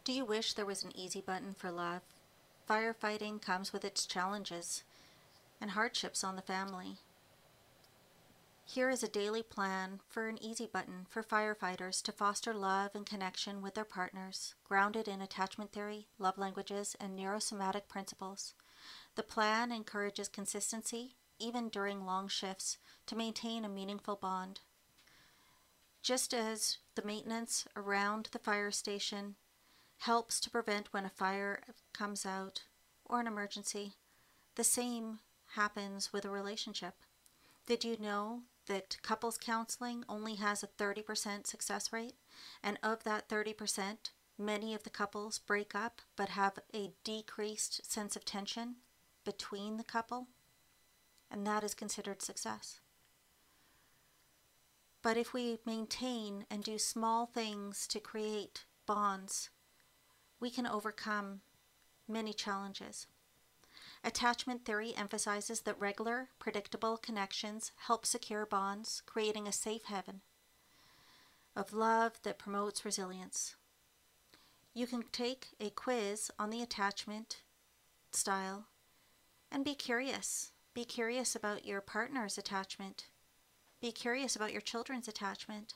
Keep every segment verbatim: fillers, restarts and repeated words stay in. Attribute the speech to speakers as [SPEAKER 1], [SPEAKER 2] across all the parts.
[SPEAKER 1] Do you wish there was an easy button for love? Firefighting comes with its challenges and hardships on the family. Here is a daily plan for an easy button for firefighters to foster love and connection with their partners, grounded in attachment theory, love languages, and neurosomatic principles. The plan encourages consistency, even during long shifts, to maintain a meaningful bond. Just as the maintenance around the fire station helps to prevent when a fire comes out or an emergency, the same happens with a relationship. Did you know that couples counseling only has a thirty percent success rate? And of that thirty percent, many of the couples break up but have a decreased sense of tension between the couple, and that is considered success. But if we maintain and do small things to create bonds, we can overcome many challenges. Attachment theory emphasizes that regular, predictable connections help secure bonds, creating a safe haven of love that promotes resilience. You can take a quiz on the attachment style and be curious. Be curious about your partner's attachment. Be curious about your children's attachment.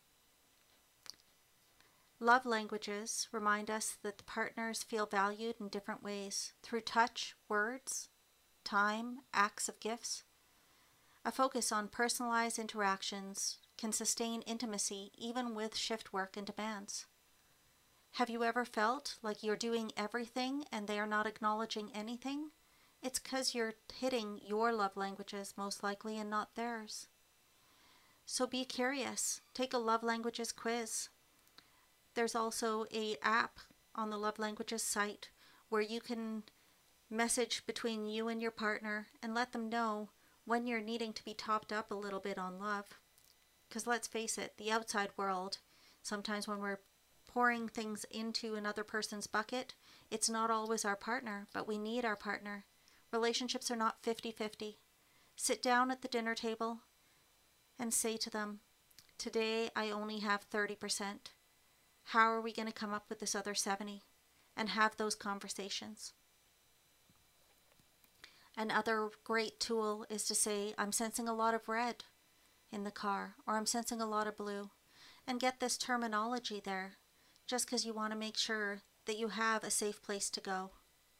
[SPEAKER 1] Love languages remind us that the partners feel valued in different ways through touch, words, time, acts of gifts. A focus on personalized interactions can sustain intimacy even with shift work and demands. Have you ever felt like you're doing everything and they are not acknowledging anything? It's because you're hitting your love languages most likely and not theirs. So be curious. Take a love languages quiz. There's also an app on the Love Languages site where you can message between you and your partner and let them know when you're needing to be topped up a little bit on love. Because let's face it, the outside world, sometimes when we're pouring things into another person's bucket, it's not always our partner, but we need our partner. Relationships are not fifty-fifty. Sit down at the dinner table and say to them, today I only have thirty percent. How are we going to come up with this other seventy? And have those conversations. Another great tool is to say, I'm sensing a lot of red in the car, or I'm sensing a lot of blue. And get this terminology there, just because you want to make sure that you have a safe place to go.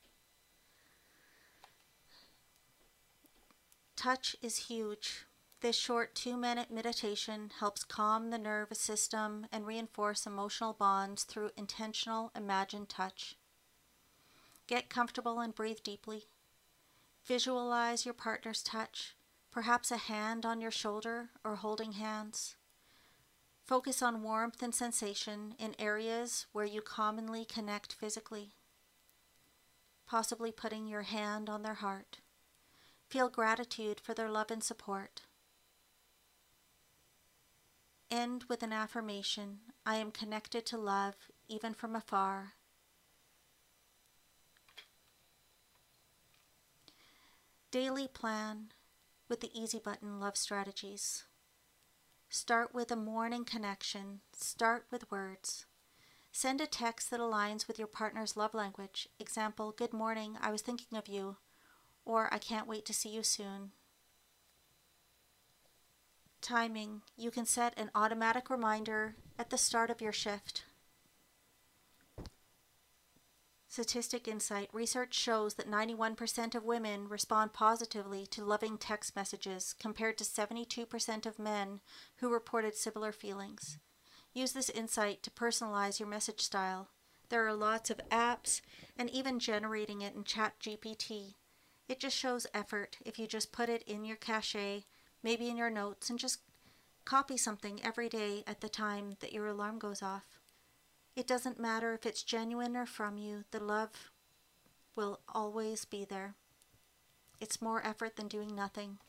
[SPEAKER 1] Touch is huge. This short two-minute meditation helps calm the nervous system and reinforce emotional bonds through intentional, imagined touch. Get comfortable and breathe deeply. Visualize your partner's touch, perhaps a hand on your shoulder or holding hands. Focus on warmth and sensation in areas where you commonly connect physically, possibly putting your hand on their heart. Feel gratitude for their love and support. End with an affirmation, I am connected to love, even from afar. Daily plan with the Easy Button Love Strategies. Start with a morning connection. Start with words. Send a text that aligns with your partner's love language. Example, good morning, I was thinking of you, or I can't wait to see you soon. Timing. You can set an automatic reminder at the start of your shift. Statistic insight. Research shows that ninety-one percent of women respond positively to loving text messages compared to seventy-two percent of men who reported similar feelings. Use this insight to personalize your message style. There are lots of apps and even generating it in ChatGPT. It just shows effort if you just put it in your cache, maybe in your notes, and just copy something every day at the time that your alarm goes off. It doesn't matter if it's genuine or from you, the love will always be there. It's more effort than doing nothing.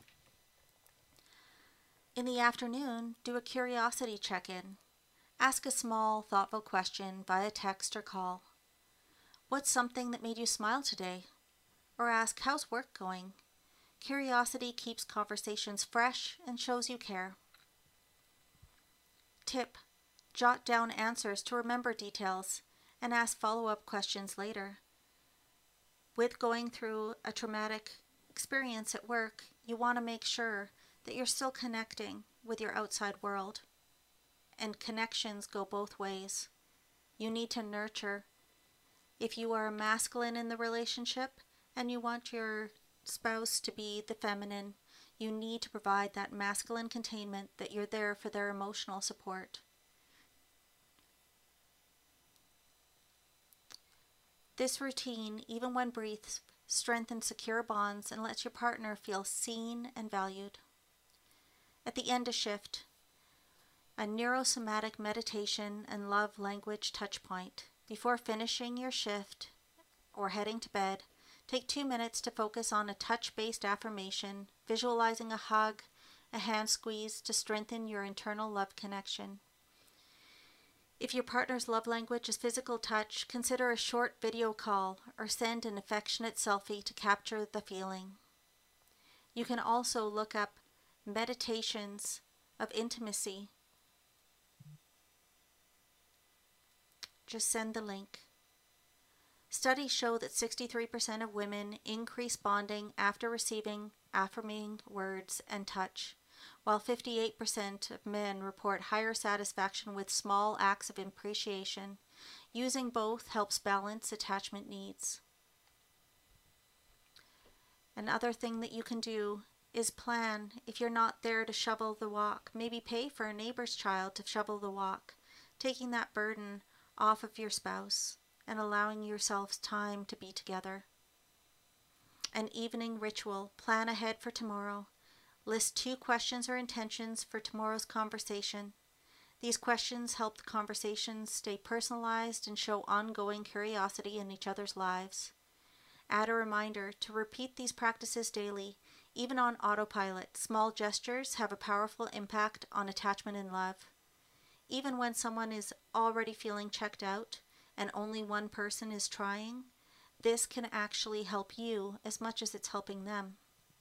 [SPEAKER 1] In the afternoon, do a curiosity check-in. Ask a small, thoughtful question via text or call. What's something that made you smile today? Or ask, how's work going? Curiosity keeps conversations fresh and shows you care. Tip: jot down answers to remember details and ask follow-up questions later. With going through a traumatic experience at work, you want to make sure that you're still connecting with your outside world. And connections go both ways. You need to nurture. If you are masculine in the relationship and you want your spouse to be the feminine, you need to provide that masculine containment, that you're there for their emotional support. This routine, even when brief, strengthens secure bonds and lets your partner feel seen and valued. At the end of shift, a neurosomatic meditation and love language touch point. Before finishing your shift or heading to bed, take two minutes to focus on a touch-based affirmation, visualizing a hug, a hand squeeze to strengthen your internal love connection. If your partner's love language is physical touch, consider a short video call or send an affectionate selfie to capture the feeling. You can also look up meditations of intimacy. Just send the link. Studies show that sixty-three percent of women increase bonding after receiving affirming words and touch, while fifty-eight percent of men report higher satisfaction with small acts of appreciation. Using both helps balance attachment needs. Another thing that you can do is plan. If you're not there to shovel the walk, maybe pay for a neighbor's child to shovel the walk, taking that burden off of your spouse and allowing yourselves time to be together. An evening ritual. Plan ahead for tomorrow. List two questions or intentions for tomorrow's conversation. These questions help the conversations stay personalized and show ongoing curiosity in each other's lives. Add a reminder to repeat these practices daily, even on autopilot. Small gestures have a powerful impact on attachment and love. Even when someone is already feeling checked out and only one person is trying, this can actually help you as much as it's helping them.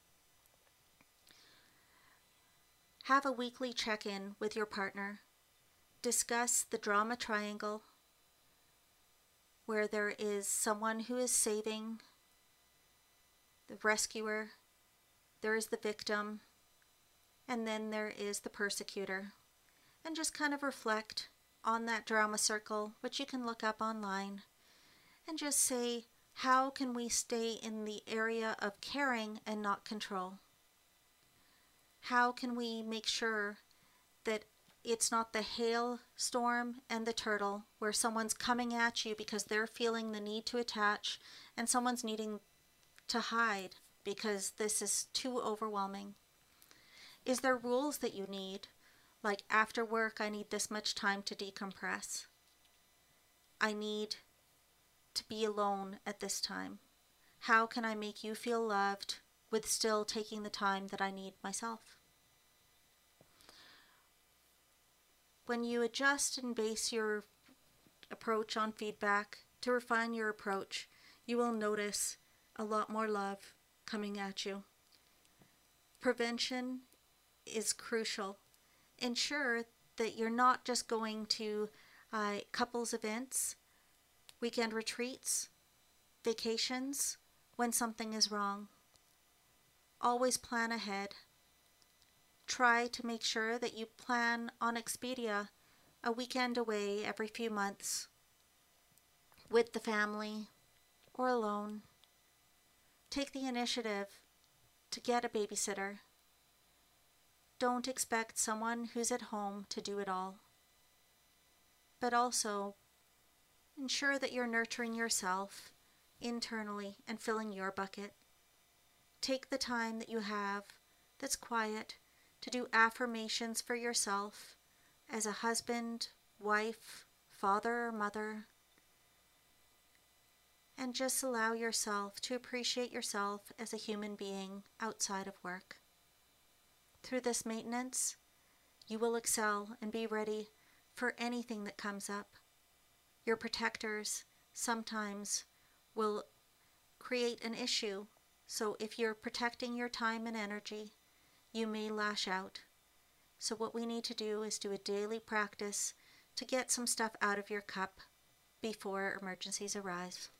[SPEAKER 1] Have a weekly check-in with your partner. Discuss the drama triangle, where there is someone who is saving, the rescuer, there is the victim, and then there is the persecutor. And just kind of reflect on that drama circle, which you can look up online, and just say, how can we stay in the area of caring and not control? How can we make sure that it's not the hailstorm and the turtle, where someone's coming at you because they're feeling the need to attach and someone's needing to hide because this is too overwhelming? Is there rules that you need? Like, after work, I need this much time to decompress. I need to be alone at this time. How can I make you feel loved with still taking the time that I need myself? When you adjust and base your approach on feedback to refine your approach, you will notice a lot more love coming at you. Prevention is crucial. Ensure that you're not just going to uh, couples events, weekend retreats, vacations when something is wrong. Always plan ahead. Try to make sure that you plan on Expedia a weekend away every few months with the family or alone. Take the initiative to get a babysitter. Don't expect someone who's at home to do it all. But also, ensure that you're nurturing yourself internally and filling your bucket. Take the time that you have that's quiet to do affirmations for yourself as a husband, wife, father, or mother. And just allow yourself to appreciate yourself as a human being outside of work. Through this maintenance, you will excel and be ready for anything that comes up. Your protectors sometimes will create an issue, so if you're protecting your time and energy, you may lash out. So what we need to do is do a daily practice to get some stuff out of your cup before emergencies arise.